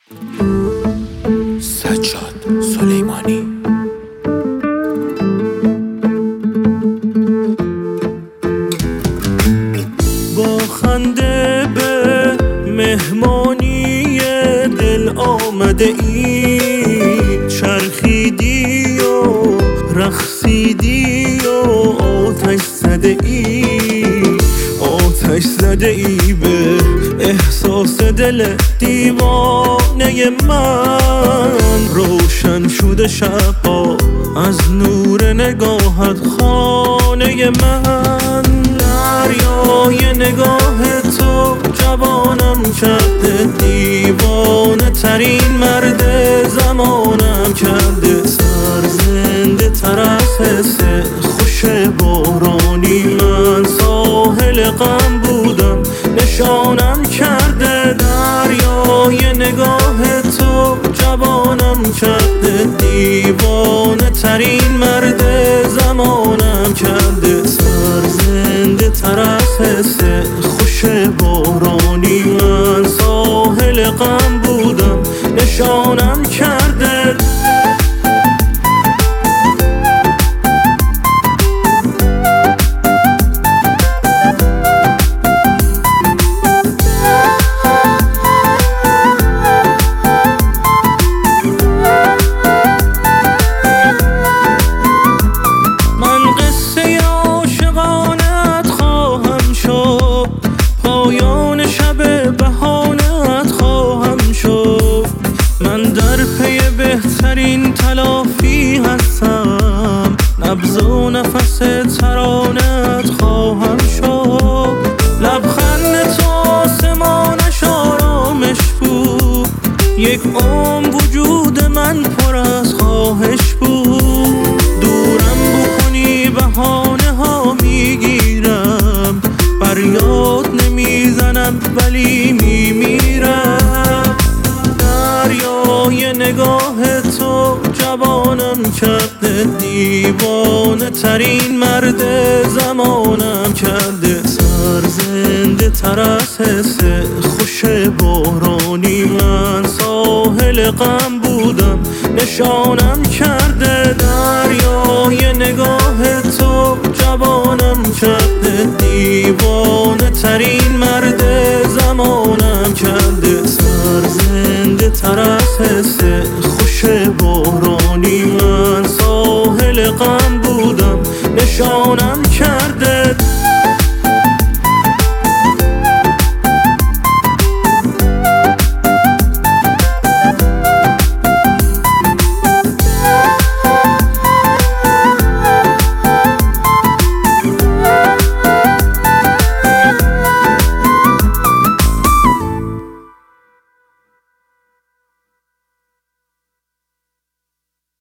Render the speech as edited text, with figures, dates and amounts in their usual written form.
سجاد سلیمانی. با خنده به مهمانی دل آمده ای، چرخیدی و رقصیدی و آتش زده ای، آتش زده ای به احساس دل دیوانه من. روشن شده شبها از نور نگاهت خانه من. دریای نگاه تو جوانم کرده، دیوانه ترین مرد زمانم کرده. سرزنده تر از حس خوش بارانی من، ساحل غم بودم نشانم کرده. دریای نگاه تو جوانم کرده، دیوانه ترین مرد زمانم کرده. سرزنده تر از حس خوش بارانی من، ساحل غم بودم نشانم کرده. بهترین تلافی هستم، نبض و نفس ترانت خواهم شد. لبخند تو آسمانش آرامش بود، یک عمر وجود من پر از خواهش بود. دورم بکنی بهانه ها میگیرم، فریاد نمیزنم ولی میمیرم. دریای نگاه تو جوانم کرده، دیوانه ترین مرد زمانم کرده. سرزنده تر از حس خوش بارانی من، ساحل غم بودم نشانم کرده. دریای نگاه تو جوانم کرده، دیوانه ترین مرد زمانم کرده.